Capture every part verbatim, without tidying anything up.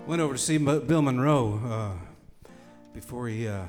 went over to see Mo- Bill Monroe uh, before he, uh,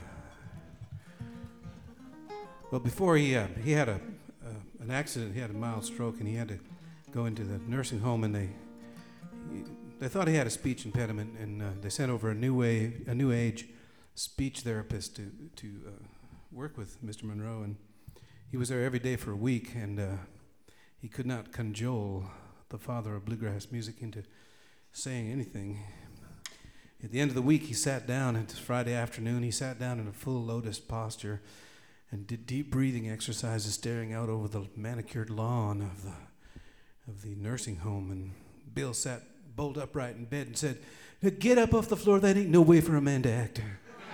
well, before he uh, he had a uh, an accident. He had a mild stroke, and he had to go into the nursing home. And they he, they thought he had a speech impediment, and uh, they sent over a new way, a new age speech therapist to to uh, work with Mister Monroe. And he was there every day for a week, and uh, he could not cajole the father of bluegrass music into saying anything. At the end of the week, he sat down, and it's Friday afternoon, he sat down in a full lotus posture and did deep breathing exercises, staring out over the manicured lawn of the of the nursing home. And Bill sat bolt upright in bed and said, "Get up off the floor, that ain't no way for a man to act."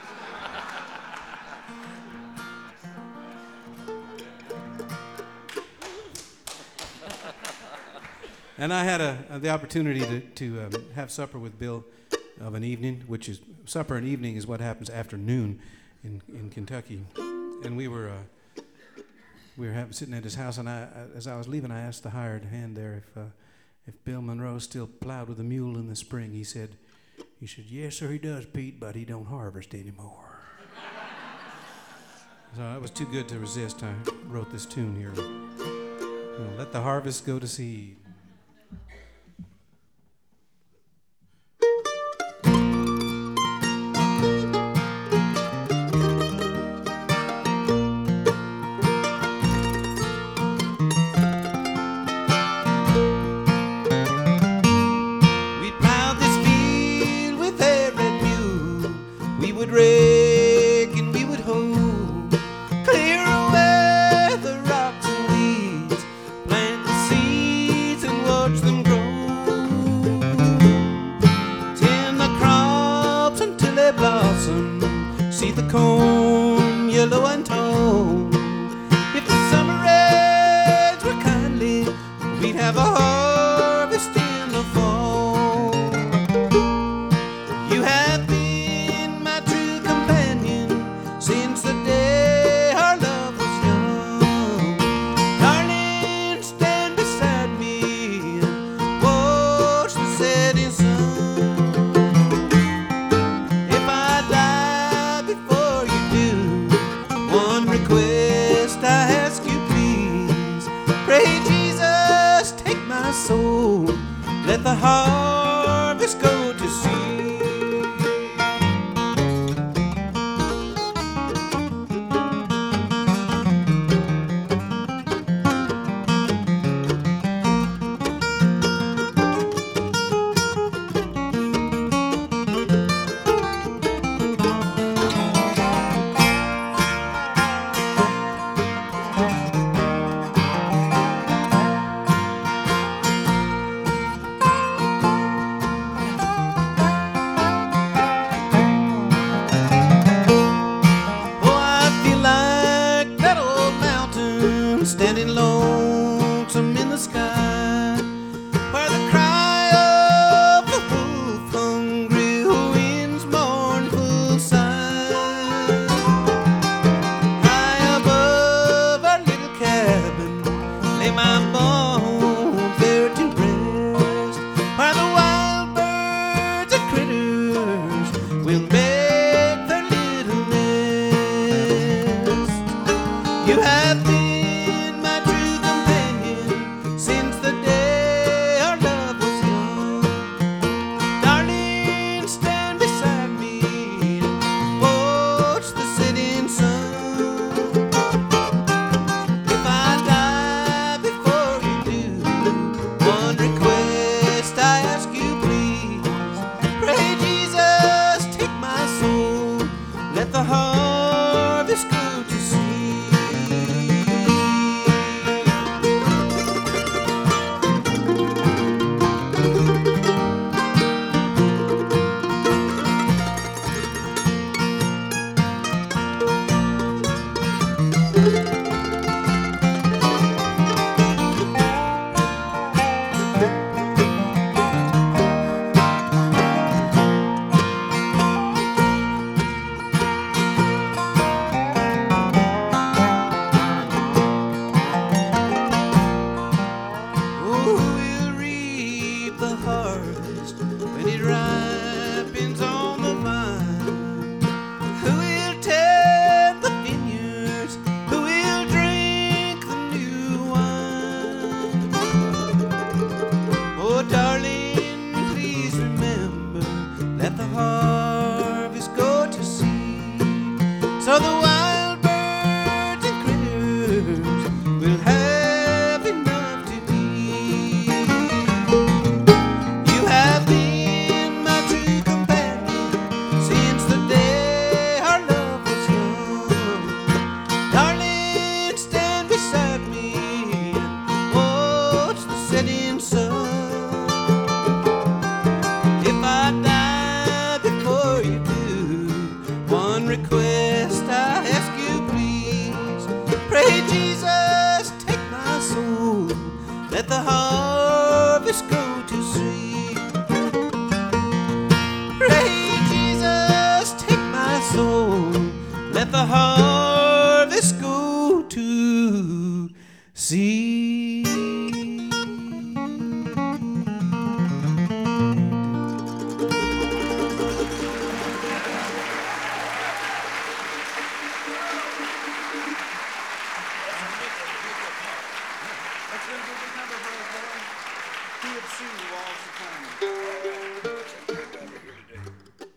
And I had a, the opportunity to, to um, have supper with Bill of an evening, which is, supper and evening is what happens after noon in, in Kentucky. And we were uh, we were having, sitting at his house, and I, as I was leaving, I asked the hired hand there if uh, if Bill Monroe still plowed with a mule in the spring. He said, he said, "Yes, sir, he does, Pete, but he don't harvest anymore." So it was too good to resist. I wrote this tune here. You know, let the harvest go to seed. let the harvest go to sleep. Pray, Jesus, take my soul, let the harvest go to seed. That's going to be the number for us, boy. P F C Walls of Fame.